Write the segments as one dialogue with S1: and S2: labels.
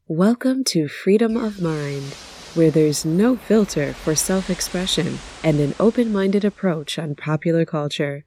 S1: Welcome to Freedom of Mind, where there's no filter for self-expression and an open-minded approach on popular culture.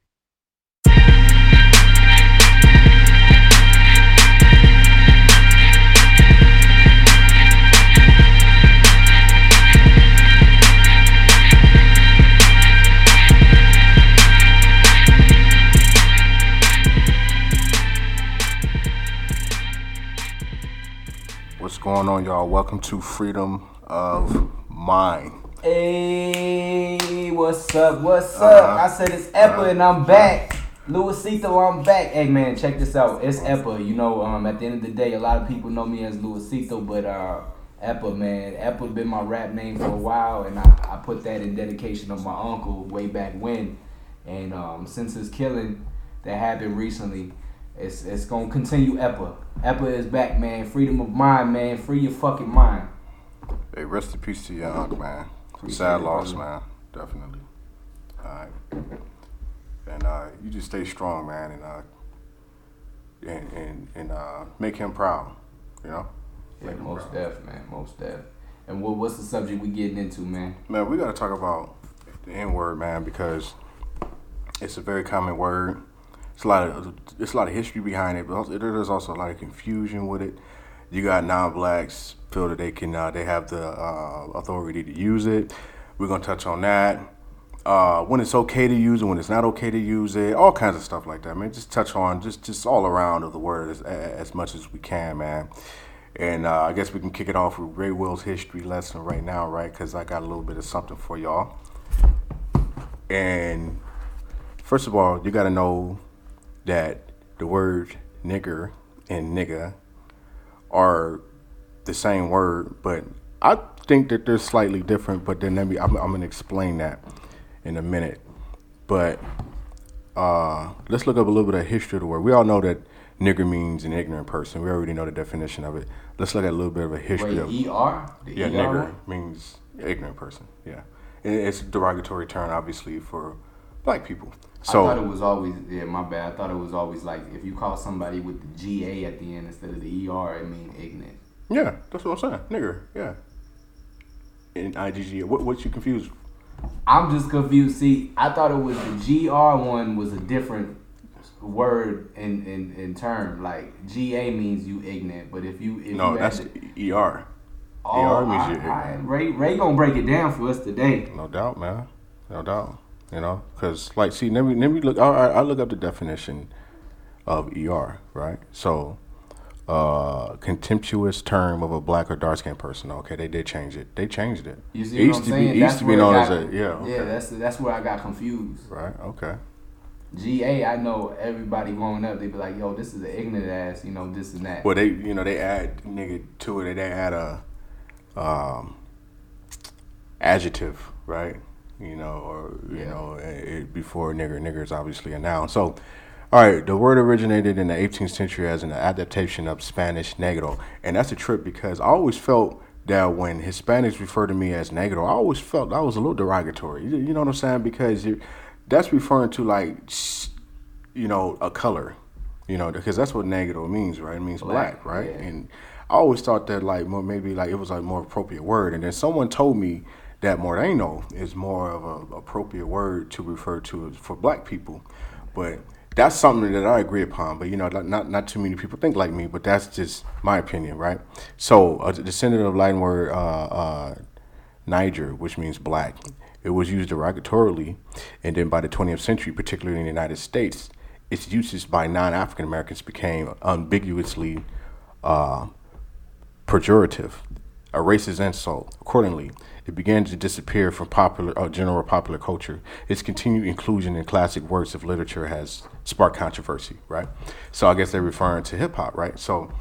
S2: What's going on, y'all? Welcome to Freedom of Mind.
S3: Hey, what's up? I said it's Eppa and I'm back. Luisito, I'm back. Hey man, check this out. It's Eppa. You know, at the end of the day, a lot of people know me as Luisito, but Eppa, man. Eppa been my rap name for a while, and I put that in dedication of my uncle way back when. And since his killing that happened recently, it's gonna continue Eppa. Eppa is back, man. Freedom of mind, man. Free your fucking mind.
S2: Hey, rest in peace to your uncle, man.
S3: Appreciate
S2: Sad
S3: it,
S2: loss,
S3: brother.
S2: man. Definitely. Alright. And you just stay strong, man, and make him proud. You know?
S3: Yeah,
S2: Make him
S3: most
S2: proud.
S3: def, man. Most def. And what's the subject we getting into, man?
S2: Man, we gotta talk about the N-word, man, because it's a very common word. It's a lot of history behind it, but there's also a lot of confusion with it. You got non-blacks feel that they have the authority to use it. We're gonna touch on that. When it's okay to use it, when it's not okay to use it, all kinds of stuff like that, man. Just touch on just all around of the word as much as we can, man. And I guess we can kick it off with Ray Will's history lesson right now, right? Because I got a little bit of something for y'all. And first of all, you got to know that the word nigger and nigga are the same word, but I think that they're slightly different. But then I'm going to explain that in a minute. But let's look up a little bit of history of the word. We all know that nigger means an ignorant person. We already know the definition of it. Let's look at a little bit of a history of
S3: Wait, ER? The
S2: yeah,
S3: ER
S2: nigger
S3: one?
S2: means ignorant person. Yeah, it's a derogatory term, obviously, for black people. So
S3: I thought it was always, my bad. I thought it was always like if you call somebody with the GA at the end instead of the ER, it means ignorant.
S2: yeah, that's what I'm saying. Nigger, yeah. In IGG, what you confused?
S3: I'm just confused. See, I thought it was the GR one was a different word in term. Like GA means you ignorant, but if
S2: No,
S3: you
S2: that's
S3: add
S2: ER.
S3: oh,
S2: ER means you're ignorant.
S3: Ray gonna break it down for us today.
S2: No doubt, man. No doubt. You know, because like, see, let me look. I look up the definition of ER, right? So, contemptuous term of a black or dark skinned person. Okay, they did change it. They changed it.
S3: You see
S2: It
S3: what I'm saying?
S2: it used to be known as a yeah. Okay.
S3: Yeah, that's where I got confused.
S2: Right. Okay.
S3: GA, I know everybody growing up, they be like, yo, this is an ignorant ass, this and that.
S2: Well, they add nigga to it. They add a adjective, right? Before nigger. Nigger is obviously a noun. So, all right, the word originated in the 18th century as an adaptation of Spanish negro, and that's a trip because I always felt that when Hispanics refer to me as negro, I always felt that was a little derogatory. You know what I'm saying? Because that's referring to like, a color, because that's what negro means, right? It means black, right?
S3: Yeah.
S2: And I always thought that like maybe like it was like more appropriate word, and then someone told me that Moreno is more of a appropriate word to refer to for black people, but that's something that I agree upon. But not too many people think like me. But that's just my opinion, right? So a descendant of Latin word Niger, which means black, it was used derogatorily, and then by the 20th century, particularly in the United States, its uses by non-African Americans became ambiguously pejorative, a racist insult. Accordingly, it began to disappear from general popular culture. Its continued inclusion in classic works of literature has sparked controversy, right? So I guess they're referring to hip hop, right? So,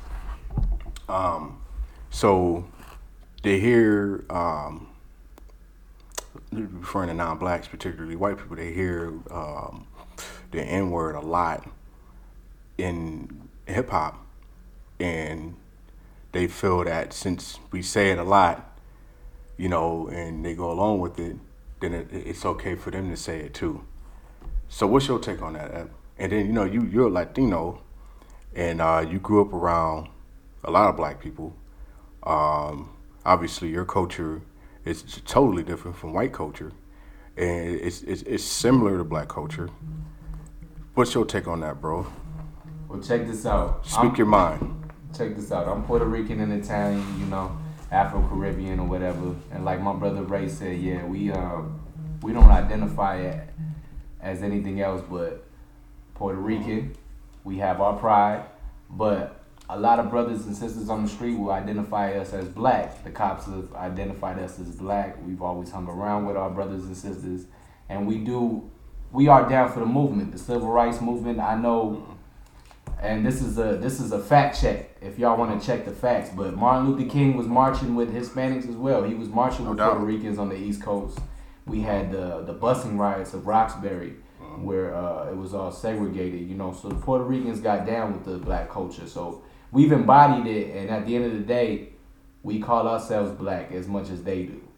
S2: they hear, referring to non-blacks, particularly white people, they hear the N-word a lot in hip hop, and they feel that since we say it a lot, and they go along with it, then it's okay for them to say it too. So what's your take on that, Eb? And then, you're a Latino, and you grew up around a lot of black people. Obviously, your culture is totally different from white culture, and it's similar to black culture. What's your take on that, bro?
S3: Well, check this out.
S2: Speak your mind.
S3: Check this out. I'm Puerto Rican and Italian, Afro-Caribbean or whatever. And like my brother Ray said, yeah, we don't identify it as anything else but Puerto Rican. We have our pride, but a lot of brothers and sisters on the street will identify us as black. The cops have identified us as black. We've always hung around with our brothers and sisters, and we are down for the movement, the civil rights movement. I know, and this is a fact check if y'all want to check the facts. But Martin Luther King was marching with Hispanics as well. He was marching with Puerto Ricans on the East Coast. We had the busing riots of Roxbury, where it was all segregated. So the Puerto Ricans got down with the black culture. So we've embodied it, and at the end of the day, we call ourselves black as much as they do.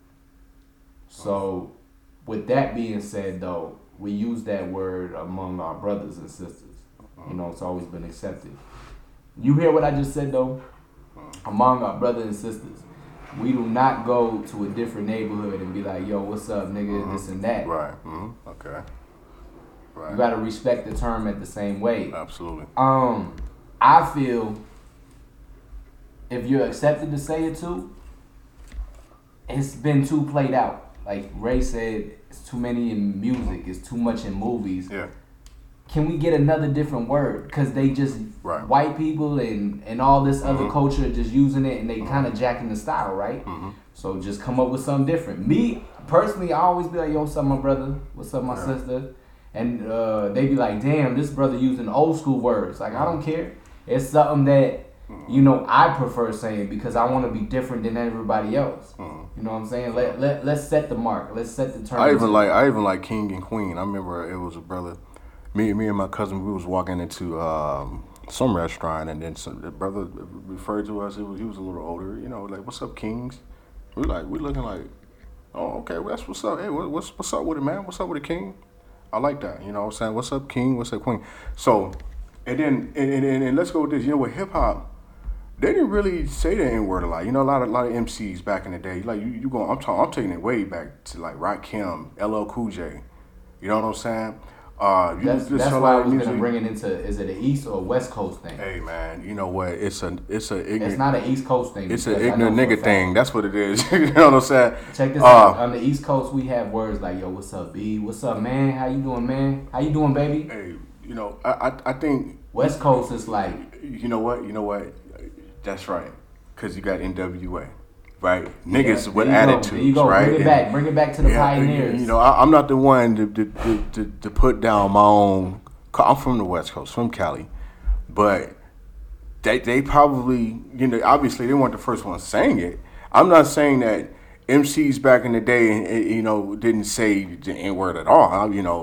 S3: So, with that being said, though, we use that word among our brothers and sisters. It's always been accepted. You hear what I just said, though? Among our brothers and sisters. We do not go to a different neighborhood and be like, yo, what's up, nigga, this and that.
S2: Right. Okay. Right.
S3: You got to respect the term at the same way.
S2: Absolutely.
S3: I feel if you're accepted to say it too, it's been too played out. Like Ray said, it's too many in music, it's too much in movies.
S2: Yeah.
S3: Can we get another different word? Because they just, white people and all this other culture just using it and they kind of jacking the style, right? So just come up with something different. Me, personally, I always be like, yo, what's up, my brother? What's up, my sister? And they be like, damn, this brother using old school words. Like, I don't care. It's something that, I prefer saying because I want to be different than everybody else. You know what I'm saying? Let's set the mark. Let's set the terms.
S2: I even like King and Queen. I remember it was a brother. Me and my cousin, we was walking into some restaurant, and then the brother referred to us. He was a little older, like, what's up, Kings? We looking like, oh, okay, well, that's what's up. Hey, what's up with it, man? What's up with the King? I like that. You know what I'm saying? What's up, King? What's up, Queen? So, and then and let's go with this. With hip hop, they didn't really say the N word a lot. A lot of MCs back in the day. Like you go, I'm taking it way back to like Rakim, LL Cool J. You know what I'm saying?
S3: That's why I was gonna bring it into. Is it an East or West Coast thing?
S2: Hey man, you know what? It's ignorant.
S3: It's not an East Coast thing.
S2: It's an ignorant nigga thing. That's what it is. You know what I'm saying?
S3: Check this out. On the East Coast, we have words like, "Yo, what's up, B? What's up, man? How you doing, man? How you doing, baby?"
S2: Hey, I think
S3: West Coast is like.
S2: You know what? That's right. Cause you got NWA. Right, niggas with attitudes. There you go. Right,
S3: Bring it back to the pioneers.
S2: I'm not the one to put down my own. I'm from the West Coast, from Cali, but they probably, obviously they weren't the first ones saying it. I'm not saying that MCs back in the day, didn't say the N word at all.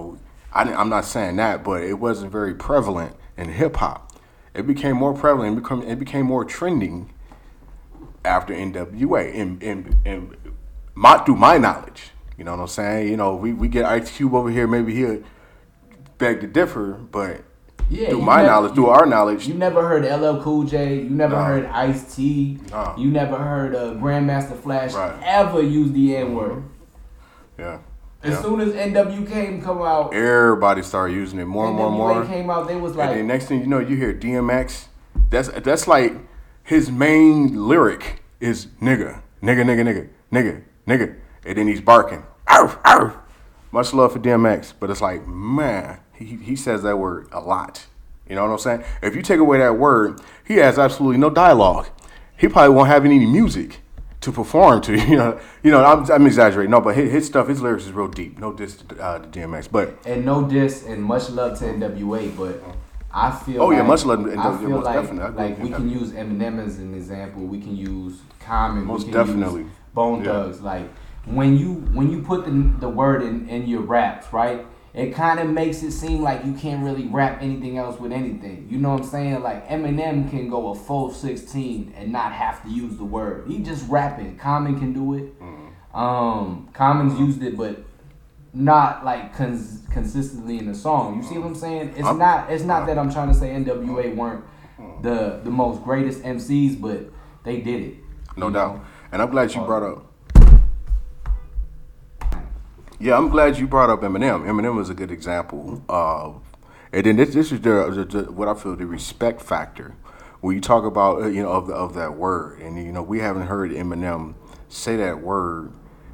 S2: I'm not saying that, but it wasn't very prevalent in hip hop. It became more prevalent. It became more trending after NWA, and through my knowledge, you know what I'm saying. We get Ice Cube over here. Maybe he'll beg to differ, but through our knowledge,
S3: you never heard LL Cool J. You never heard Ice-T. You never heard Grandmaster Flash ever use the N word.
S2: Yeah.
S3: As soon as NWA come out,
S2: everybody started using it more and more.
S3: NWA came out, they was like.
S2: And the next thing you know, you hear DMX. That's like. His main lyric is nigga, nigga, nigga, nigga, nigga, nigga. And then he's barking. Arf, arf. Much love for DMX. But it's like, man, he says that word a lot. You know what I'm saying? If you take away that word, he has absolutely no dialogue. He probably won't have any music to perform to. I'm exaggerating. No, but his lyrics is real deep. No diss to DMX.
S3: And no diss and much love to NWA, but I feel
S2: much love.
S3: I feel like we can use Eminem as an example. We can use Common.
S2: Most
S3: we can
S2: definitely.
S3: Use Bone Thugs. Like when you put the word in your raps, right? It kind of makes it seem like you can't really rap anything else with anything. You know what I'm saying? Like Eminem can go a full 16 and not have to use the word. He just rapping. Common can do it. Common's used it, but not like consistently in the song. You see what I'm saying? It's not that I'm trying to say NWA weren't the most greatest MCs, but they did it.
S2: No doubt. And I'm glad you brought up. Yeah, I'm glad you brought up Eminem. Eminem is a good example of, and then this is what I feel the respect factor. When you talk about of that word, and we haven't heard Eminem say that word,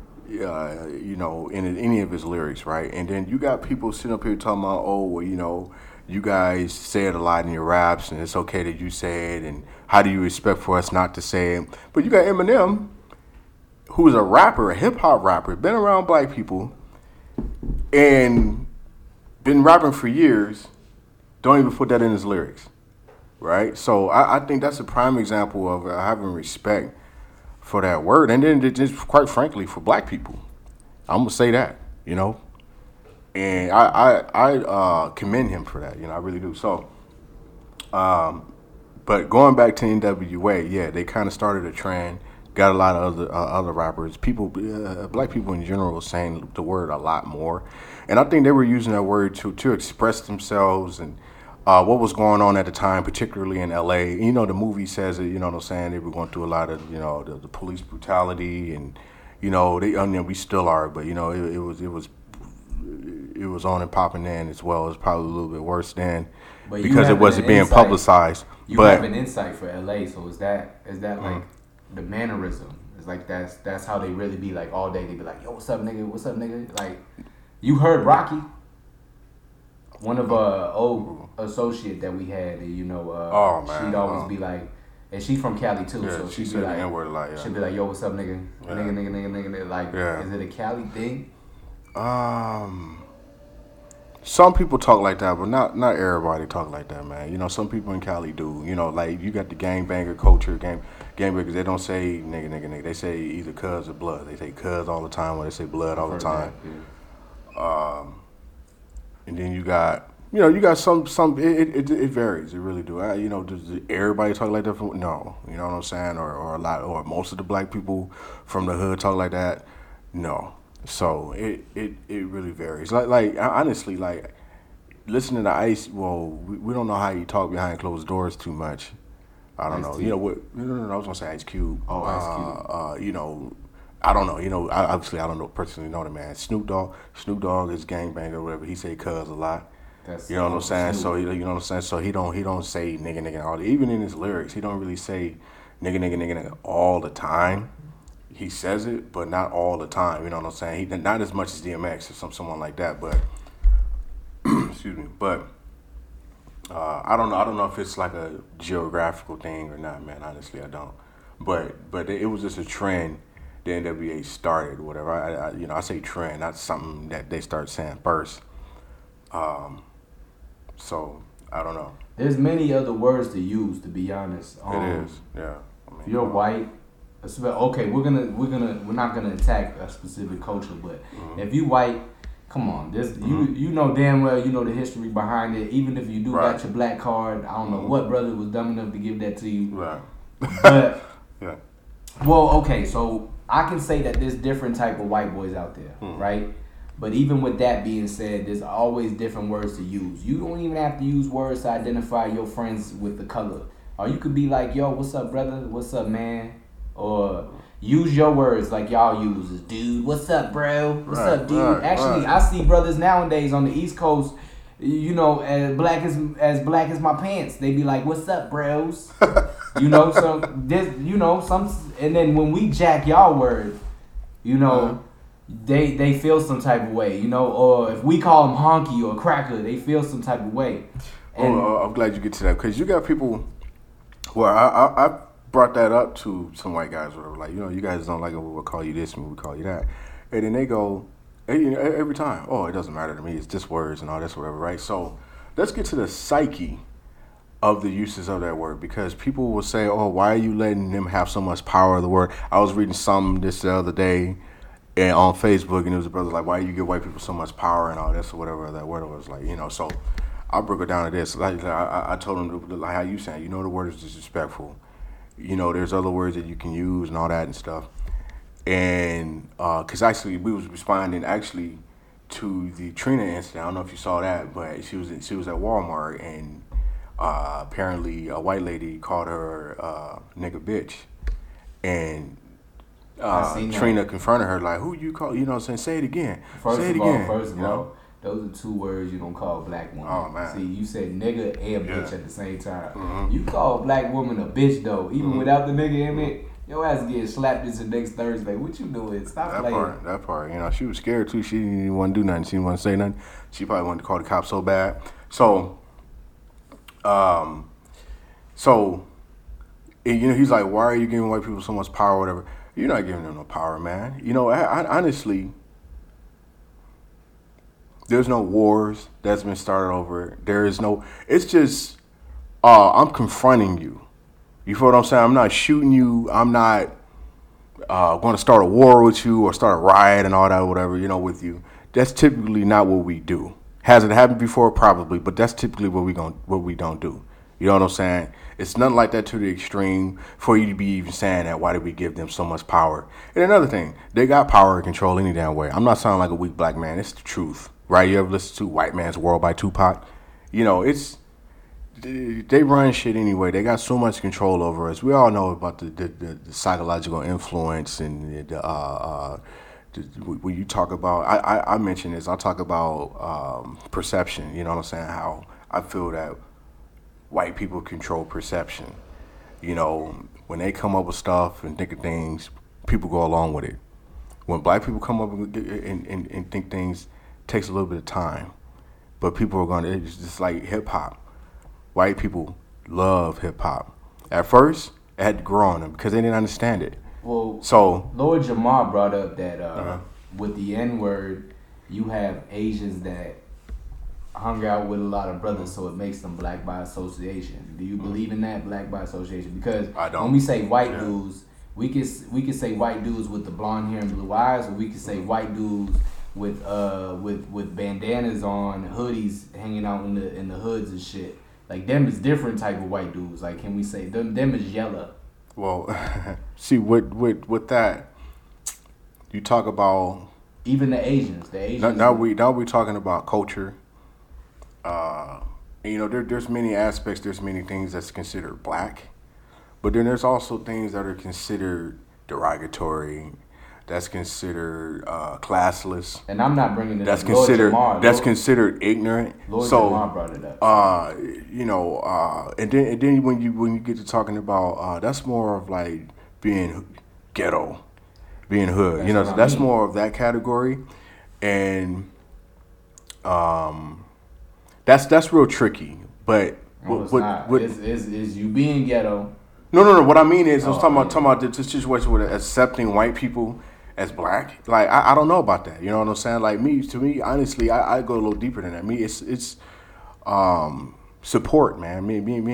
S2: in any of his lyrics, right? And then you got people sitting up here talking about, oh, well, you guys say it a lot in your raps, and it's okay that you say it, and how do you expect for us not to say it? But you got Eminem, who's a rapper, a hip hop rapper, been around black people, and been rapping for years, don't even put that in his lyrics, right? So I think that's a prime example of having respect for that word, and then just quite frankly for black people. I'm gonna say that, and I commend him for that, I really do. So, but going back to NWA, yeah, they kind of started a trend. Got a lot of other rappers, black people in general, saying the word a lot more, and I think they were using that word to express themselves and what was going on at the time, particularly in L.A. The movie says it. You know what I'm saying? They were going through a lot of the police brutality, and we still are, but it was on and popping then as well. It was probably a little bit worse then because it wasn't being publicized.
S3: You have an insight for L.A. So is that like the mannerism? It's like that's how they really be like all day. They be like, yo, what's up, nigga? What's up, nigga? Like, you heard Rocky, one of old associate that we had, and she'd always be like, and she's from Cali too, so she'd be like,
S2: N-word a lot, yeah.
S3: She'd be like, yo, what's up, nigga? Yeah. Nigga. Like, is it a Cali thing?
S2: Some people talk like that, but not everybody talk like that, man. Some people in Cali do. Like you got the gangbanger culture, gangbangers. They don't say nigga. They say either cuz or blood. They say cuz all the time, or they say blood all the time. And then you got some. It varies. It really do. Does everybody talk like that? No. You know what I'm saying? Or a lot, or most of the black people from the hood talk like that. No. So it really varies. Like honestly, like listening to Ice. Well, we don't know how he talk behind closed doors too much. I don't know. I was gonna say Ice Cube.
S3: Oh, Ice Cube.
S2: I don't know. Obviously I don't personally know the man. Snoop Dogg is gangbanger or whatever. He say cuz a lot. What I'm saying. So you know what I'm saying. So he don't say nigga all. Even in his lyrics, he don't really say nigga all the time. He says it, but not all the time. You know what I'm saying? He not as much as DMX or someone like that. But excuse me. But I don't know. I don't know if it's like a geographical thing or not, man. Honestly, I don't. But it was just a trend the NWA started, or whatever. I say trend, not something that they start saying first. So I don't know.
S3: There's many other words to use, to be honest.
S2: It is, yeah.
S3: If you're white. Okay, we're not gonna attack a specific culture, but if you white, come on, you know damn well the history behind it. Even if you do got your black card, I don't know what brother was dumb enough to give that to you.
S2: Right.
S3: But
S2: yeah.
S3: Well, okay, so I can say that there's different type of white boys out there, right? But even with that being said, there's always different words to use. You don't even have to use words to identify your friends with the color, or you could be like, yo, what's up, brother? What's up, man? Or use your words like y'all use, dude. What's up, bro? What's up, dude? Actually, I see brothers nowadays on the East Coast, as black as my pants. They be like, "What's up, bros?" So this, some, and then when we jack y'all words, they feel some type of way, Or if we call them honky or cracker, they feel some type of way. And
S2: I'm glad you get to that because you got people. Well, I brought that up to some white guys or whatever, like, you guys don't like it, we'll call you this and we'll call you that. And then they go, every time, oh, it doesn't matter to me, it's just words and all this, whatever, right? So let's get to the psyche of the uses of that word, because people will say, oh, why are you letting them have so much power of the word? I was reading something this the other day and on Facebook, and it was a brother like, why do you give white people so much power and all this or whatever that word was, like, so I broke it down to this. Like I told him, like how you saying, the word is disrespectful. There's other words that you can use and all that and stuff. And because actually we was responding actually to the Trina incident. I don't know if you saw that, but she was at Walmart, and apparently a white lady called her nigga bitch. and
S3: I seen
S2: Trina
S3: that.
S2: confronted her like, "Who you call?" You know what I'm saying? Say it again.
S3: First
S2: Say it
S3: of all,
S2: again.
S3: first of
S2: you know?
S3: all, those are two words you don't call a black woman.
S2: Oh, man.
S3: See, you said nigga and bitch
S2: Yeah.
S3: at the same time.
S2: Mhm.
S3: You call a black woman a bitch though, even
S2: Mhm.
S3: without the nigga in it. Your ass getting slapped this next Thursday. What you doing? Stop
S2: That
S3: playing.
S2: part. You know, she was scared too. She didn't even want to do nothing. She didn't want to say nothing. She probably wanted to call the cops so bad. So, so, and, you know, he's like, "Why are you giving white people so much power, or whatever?" You're not giving them no power, man. You know, I honestly, there's no wars that's been started over it. There is no. It's just, I'm confronting you. You feel what I'm saying? I'm not shooting you. I'm not going to start a war with you or start a riot and all that, whatever, you know, with you. That's typically not what we do. Has it happened before? Probably, but that's typically what we don't do. You know what I'm saying? It's nothing like that to the extreme for you to be even saying that. Why did we give them so much power? And another thing, they got power and control any damn way. I'm not sounding like a weak black man. It's the truth, right? You ever listen to White Man's World by Tupac? You know, they run shit anyway. They got so much control over us. We all know about the psychological influence and when you talk about, I mentioned this. I talk about perception. You know what I'm saying? How I feel that white people control perception. You know, when they come up with stuff and think of things, people go along with it. When black people come up and think things, it takes a little bit of time. But people are going to, it's just like hip hop. White people love hip hop. At first, it had to grow on them because they didn't understand it.
S3: Well,
S2: So,
S3: Lord Jamar brought up that with the N word, you have Asians that hung out with a lot of brothers, so it makes them black by association. Do you believe in that, black by association? Because
S2: I don't.
S3: when we say white
S2: Yeah.
S3: dudes, we could say white dudes with the blonde hair and blue eyes, or we could say white dudes with bandanas on, hoodies, hanging out in the hoods and shit. Like them is different type of white dudes. Like, can we say them is yellow?
S2: well, see, with that, you talk about
S3: Even the Asians.
S2: now we talking about culture. And, you know, there's many aspects. There's many things that's considered black, but then there's also things that are considered derogatory. That's considered classless.
S3: And I'm not bringing it
S2: That's
S3: up. Lord
S2: considered
S3: Jamar,
S2: considered ignorant.
S3: Lord
S2: So,
S3: Jamar brought it up.
S2: you know, and then when you get to talking about that's more of like being ghetto, being hood.
S3: That's
S2: You know,
S3: what I
S2: that's
S3: mean.
S2: more of that category, and that's real tricky. But
S3: No, it's
S2: what,
S3: not.
S2: what,
S3: It's you being ghetto.
S2: no. What I mean is, I was
S3: Oh,
S2: talking about the situation with accepting white people as black. Like I don't know about that. You know what I'm saying? Like to me, honestly, I go a little deeper than that. Me, it's support, man.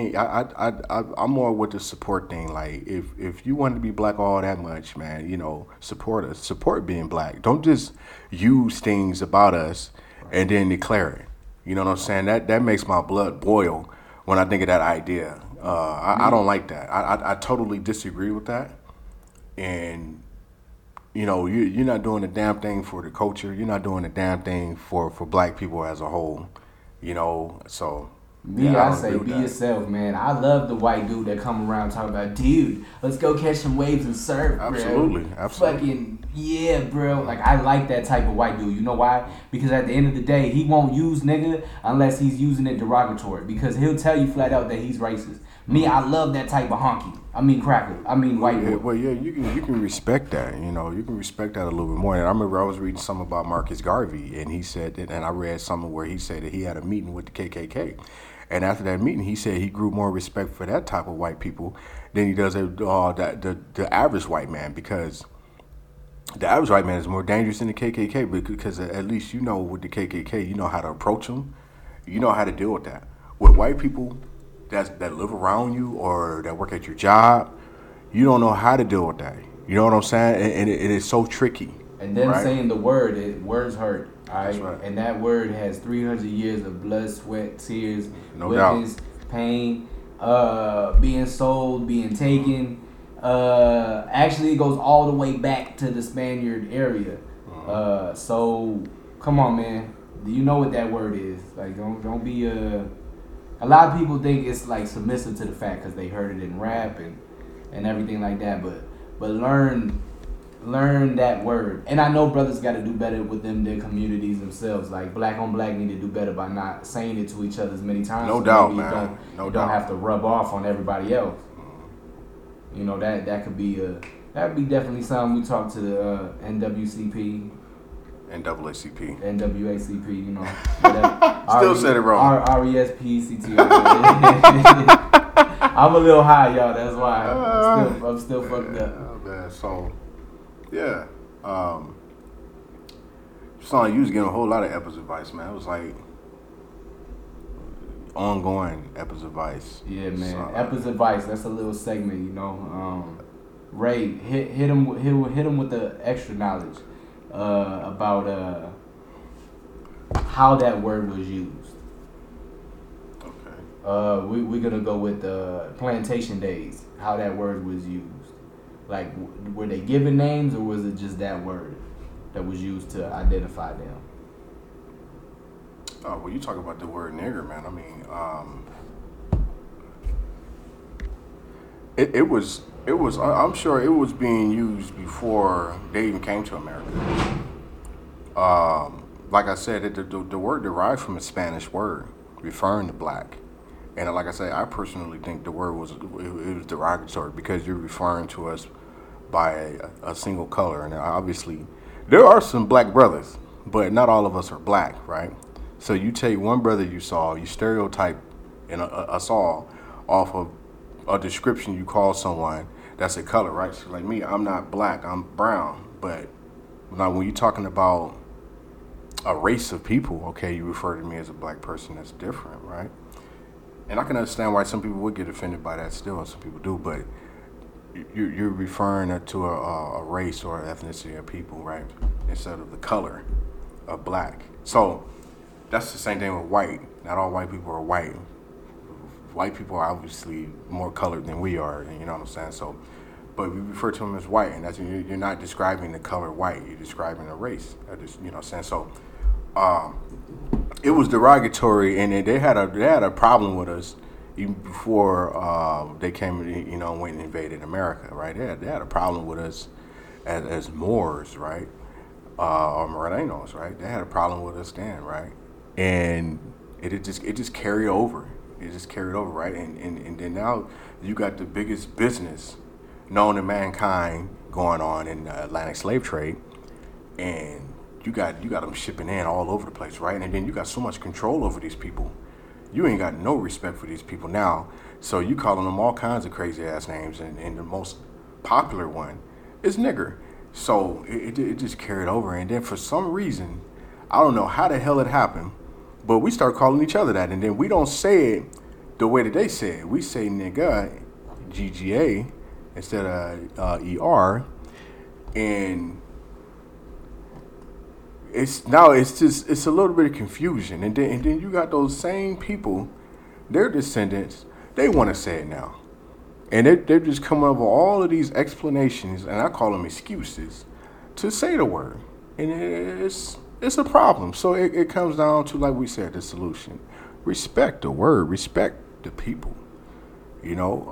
S2: I'm more with the support thing. Like if you want to be black all that much, man, you know, support us. Support being black. Don't just use things about us and then declare it. You know what I'm saying? That makes my blood boil when I think of that idea. I don't like that. I totally disagree with that. And you know, you're not doing a damn thing for the culture. You're not doing a damn thing for black people as a whole. You know, so
S3: Me,
S2: yeah,
S3: I
S2: don't
S3: say
S2: agree with
S3: be
S2: that.
S3: yourself, man. I love the white dude that come around talking about, dude, let's go catch some waves and surf, bro.
S2: Absolutely.
S3: Fucking yeah, bro. Like I like that type of white dude. You know why? Because at the end of the day, he won't use nigga unless he's using it derogatory. Because he'll tell you flat out that he's racist. Me, I love that type of honky. I mean cracker. I mean white
S2: Yeah,
S3: dude.
S2: well, yeah, you can respect that. You know, you can respect that a little bit more. And I remember I was reading something about Marcus Garvey, and he said that, and I read something where he said that he had a meeting with the KKK, and after that meeting, he said he grew more respect for that type of white people than he does the average white man, because the average white man is more dangerous than the KKK, because at least you know with the KKK, you know how to approach them, you know how to deal with that. With white people that live around you or that work at your job, you don't know how to deal with that. You know what I'm saying? And it is so tricky.
S3: And then
S2: right?
S3: saying the word, words hurt. All right?
S2: That's right.
S3: And that word has 300 years of blood, sweat, tears,
S2: No doubt.
S3: whippings, pain, being sold, being taken. Actually, it goes all the way back to the Spaniard area. So, come on, man. Do you know what that word is? Like, don't be a lot of people think it's like submissive to the fact because they heard it in rap and everything like that. But but learn that word. And I know brothers got to do better within their communities themselves. Like black on black need to do better by not saying it to each other as many times.
S2: No doubt, man.
S3: Don't have to rub off on everybody else. You know, that could be definitely something we talk to the NWCP. NAACP, you know.
S2: Still said it wrong.
S3: RESPCT. I'm a little high, y'all. That's why I'm still fucked up.
S2: Man. So, yeah. It's not like you was getting a whole lot of Eppa's advice, man. It was like ongoing Eppa's advice.
S3: Yeah, man. So, Eppa's advice. That's a little segment, you know. Ray, hit him with the extra knowledge about how that word was used.
S2: Okay.
S3: We're gonna go with plantation days. How that word was used. Like, were they given names, or was it just that word that was used to identify them?
S2: Well, you talk about the word nigger, man. I mean, it was. I'm sure it was being used before they even came to America. Like I said, the word derived from a Spanish word referring to black, and like I say, I personally think the word was derogatory because you're referring to us by a single color, and obviously there are some black brothers, but not all of us are black, right? So you take one brother you saw, you stereotype us all off of a description you call someone that's a color, right? So like me, I'm not black, I'm brown. But now when you're talking about a race of people, okay, you refer to me as a black person, that's different, right? And I can understand why some people would get offended by that still, and some people do, but you're referring to a race or ethnicity of people, right? Instead of the color of black. So that's the same thing with white. Not all white people are white. White people are obviously more colored than we are, you know what I'm saying? So, but we refer to them as white, and that's you're not describing the color white. You're describing a race. You know what I'm saying? So, it was derogatory, and they had a problem with us even before they came, you know, went and invaded America, right? They had a problem with us as Moors, right? Or Morenos, right? They had a problem with us then, right? And it just carried over. It just carried over, right? And then now you got the biggest business known to mankind going on in the Atlantic slave trade, and you got them shipping in all over the place, right? And then you got so much control over these people. You ain't got no respect for these people now. So you calling them all kinds of crazy ass names, and the most popular one is nigger. So it just carried over, and then for some reason, I don't know how the hell it happened, but we start calling each other that, and then we don't say it the way that they say it. We say nigga, GGA, instead of ER, and it's a little bit of confusion, and then you got those same people, their descendants, they want to say it now, and they're just coming up with all of these explanations, and I call them excuses, to say the word, and it's a problem. So it comes down to, like we said, the solution: respect the word, respect the people. You know,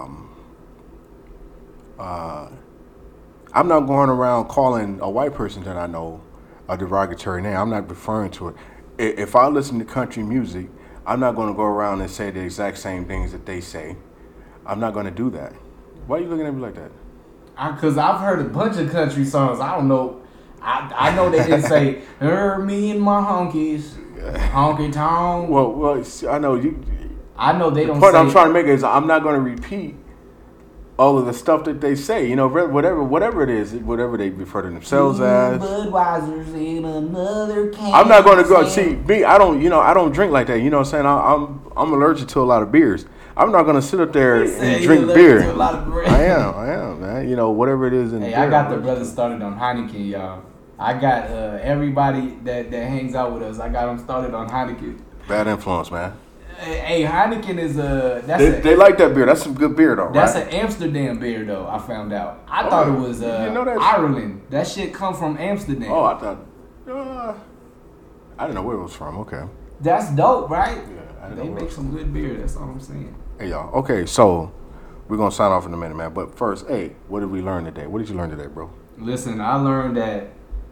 S2: I'm not going around calling a white person that I know a derogatory name. I'm not referring to it. If I listen to country music, I'm not going to go around and say the exact same things that they say. I'm not going to do that. Why are you looking at me like that?
S3: Because I've heard a bunch of country songs. I don't know. I know they didn't say, me and my honkies, honky tonk.
S2: Well, I know you.
S3: I know they don't say.
S2: The point I'm trying to make is I'm not going to repeat all of the stuff that they say. You know, whatever it is, whatever they refer to themselves as.
S3: Budweiser's in another can.
S2: I'm not going to go see me. I don't drink like that. You know what I'm saying? I'm allergic to a lot of beers. I'm not going to sit up there and drink beer.
S3: To a lot of beer.
S2: I am, man. You know, whatever it is in
S3: Hey,
S2: beer,
S3: I got the brothers started on Heineken, y'all. I got everybody that hangs out with us. I got them started on Heineken.
S2: Bad influence, man.
S3: Hey, Heineken is
S2: they like that beer. That's some good beer, though,
S3: that's
S2: right?
S3: an Amsterdam beer, though. I found out. I thought it was Ireland. That shit come from Amsterdam.
S2: Oh, I thought. I didn't know where it was from. Okay.
S3: That's dope, right?
S2: Yeah,
S3: They make some good beer. That's all I'm saying.
S2: Hey, y'all. Okay, so We're going to sign off in a minute, man. But first, hey, what did we learn today? What did you learn today, bro?
S3: Listen, I learned that,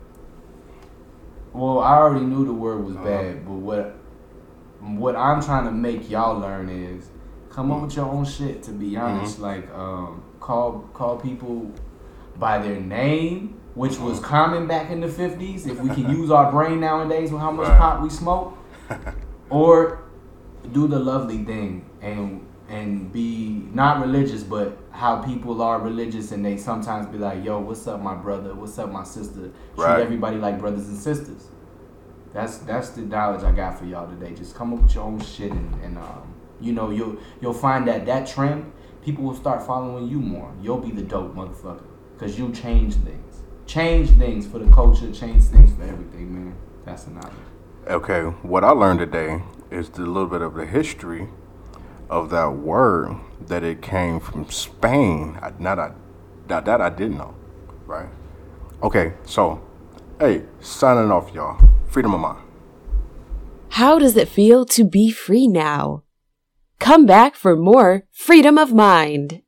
S3: well, I already knew the word was bad, but what I'm trying to make y'all learn is come up with your own shit, to be honest. Like, call people by their name, which was common back in the 50s. If we can use our brain nowadays with how much pot we smoke. Or do the lovely thing and be not religious, but how people are religious and they sometimes be like, yo, what's up, my brother? What's up, my sister? Treat everybody like brothers and sisters. That's the knowledge I got for y'all today. Just come up with your own shit and you know, you'll find that trend, people will start following you more. You'll be the dope motherfucker because you change things. Change things for the culture, change things for everything, man. That's the knowledge.
S2: Okay, what I learned today is a little bit of the history of that word, that it came from Spain. That I didn't know, right? Okay, so, hey, signing off, y'all. Freedom of mind.
S1: How does it feel to be free now? Come back for more Freedom of Mind.